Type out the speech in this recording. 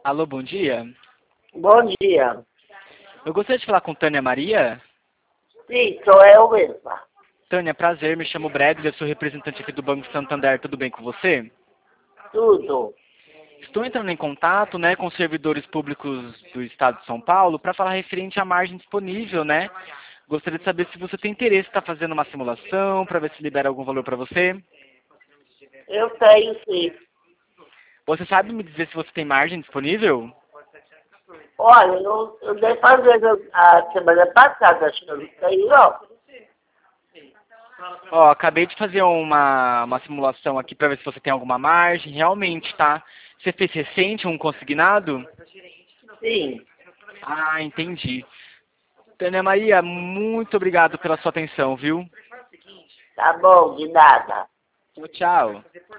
Alô, bom dia. Bom dia. Eu gostaria de falar com Tânia Maria. Sim, sou eu mesma. Tânia, prazer, me chamo Bradley, eu sou representante aqui do Banco Santander, tudo bem com você? Tudo. Estou entrando em contato, né, com os servidores públicos do Estado de São Paulo para falar referente à margem disponível, né? Gostaria de saber se você tem interesse em estar fazendo uma simulação para ver se libera algum valor para você. Eu tenho sim. Você sabe me dizer se você tem margem disponível? Olha, eu dei fazer a semana passada, acho que eu não tenho, não. Ó, acabei de fazer uma simulação aqui para ver se você tem alguma margem. Realmente, tá? Você fez recente um consignado? Sim. Ah, entendi. Tânia Maria, muito obrigado pela sua atenção, viu? Tá bom, de nada. Tchau, tchau.